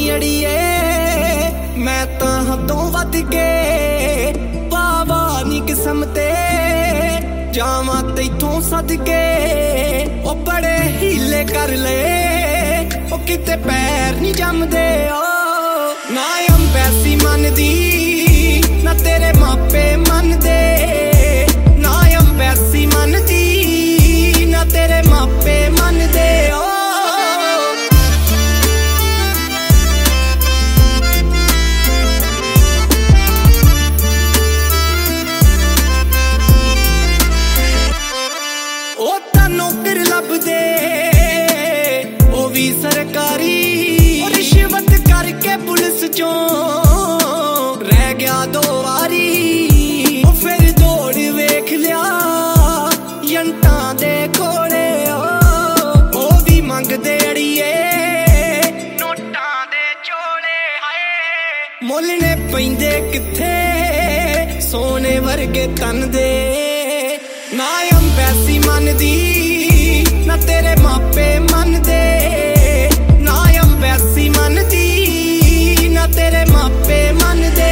ਨੀ ਅੜੀਏ ਮੈਂ ਤਾਂ ਹੱਦੋਂ ਵੱਧ ਕੇ ਪਾਵਾ ਨੀ ਕਿਸਮ ਤੇ ਜਾਵਾਂ ਤੈਥੋਂ ਸਦਕੇ ਉਹ ਬੜੇ ਹੀਲੇ ਕਰ ਲਏ ਉਹ ਕਿਤੇ ਪੈਰ ਨੀ ਜੰਮਦੇ ਨਾ ਅੰਬੈਸੀ ਮੰਨਦੀ ਨਾ ਤੇਰੇ ਮਾਪੇ ਮੰਨਦੇ ਨਾ ਅੰਬੈਸੀ ਮੰਨਦੀ ਨਾ ਤੇਰੇ ਮਾਪੇ ਮੰਨਦੇ ਉਹ ਤਾਂ ਨੌਕਰ ਲੱਭਦੇ ਉਹ ਵੀ ਸਰਕਾਰੀ ਰਿਸ਼ਵਤ ਕਰਕੇ ਪੁਲਿਸ ਚੋਂ ਰਹਿ ਗਿਆ 2 ਵਾਰੀ ਉਹ ਫਿਰ ਦੌੜ ਵੇਖ ਲਿਆ ਜੰਟਾਂ ਦੇ ਕੋਲੇ ਉਹ ਵੀ ਮੰਗਦੇ ਅੜੀਏ ਨੋਟਾਂ ਦੇ ਚੋਲੇ ਹਾਏ ਮੁੱਲ ਨੇ ਪੈਂਦੇ ਕਿੱਥੇ ਸੋਨੇ ਵਰਗੇ ਤਨ ਦੇ ਨਾ ਅੰਬੈਸੀ ਮੰਨਦੀ ਨਾ ਤੇਰੇ ਮਾਪੇ ਮੰਨਦੇ ਨਾ ਅੰਬੈਸੀ ਮੰਨਦੀ ਨਾ ਤੇਰੇ ਮਾਪੇ ਮੰਨਦੇ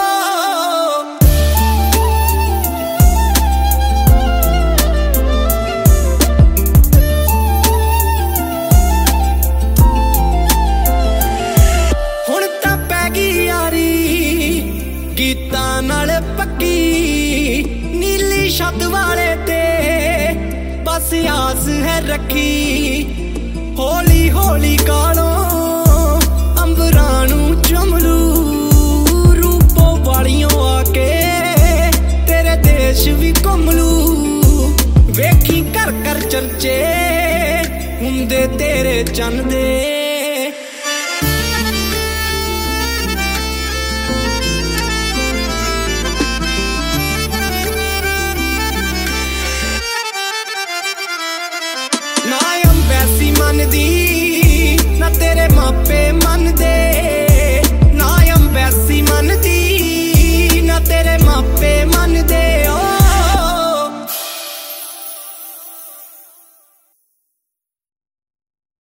ਹੁਣ ਤਾਂ ਪੈ ਗਈ ਯਾਰੀ ਗੀਤਾਂ ਨਾਲ ਪੱਕੀ ਨੀਲੀ ਛੱਤ ਵਾਲੇ ਤੇ ਬਸ ਆਸ ਹੈ ਰੱਖੀ ਹੌਲੀ ਹੌਲੀ ਕਾਲੋਂ ਅੰਬਰਾਂ ਨੂੰ ਚੁੰਮਲੂ ਰੂਪੋਂ ਵਾਲੀਆਂ ਆ ਕੇ ਤੇਰੇ ਦੇਸ਼ ਵੀ ਘੁੰਮਲੂ ਵੇਖੀ ਘਰ ਘਰ ਚਰਚੇ ਹੁੰਦੇ ਤੇਰੇ ਚੰਨ ਦੇ